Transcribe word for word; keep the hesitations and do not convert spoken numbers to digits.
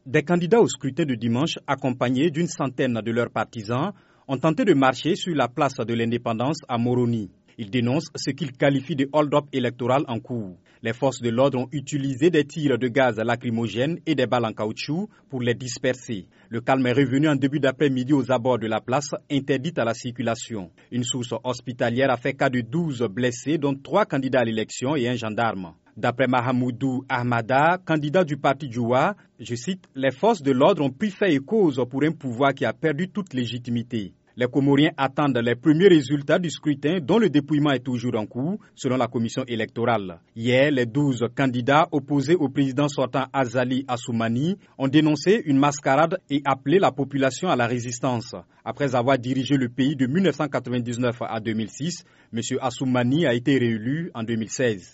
Des candidats au scrutin de dimanche, accompagnés d'une centaine de leurs partisans, ont tenté de marcher sur la place de l'Indépendance à Moroni. Ils dénoncent ce qu'ils qualifient de hold-up électoral en cours. Les forces de l'ordre ont utilisé des tirs de gaz lacrymogènes et des balles en caoutchouc pour les disperser. Le calme est revenu en début d'après-midi aux abords de la place, interdite à la circulation. Une source hospitalière a fait cas de douze blessés, dont trois candidats à l'élection et un gendarme. D'après Mahamoudou Ahmada, candidat du parti Djoua, je cite, « Les forces de l'ordre ont pris fait et cause pour un pouvoir qui a perdu toute légitimité. » Les Comoriens attendent les premiers résultats du scrutin dont le dépouillement est toujours en cours, selon la commission électorale. Hier, les douze candidats opposés au président sortant Azali Assoumani ont dénoncé une mascarade et appelé la population à la résistance. Après avoir dirigé le pays de mille neuf cent quatre-vingt-dix-neuf à deux mille six, M. Assoumani a été réélu en deux mille seize.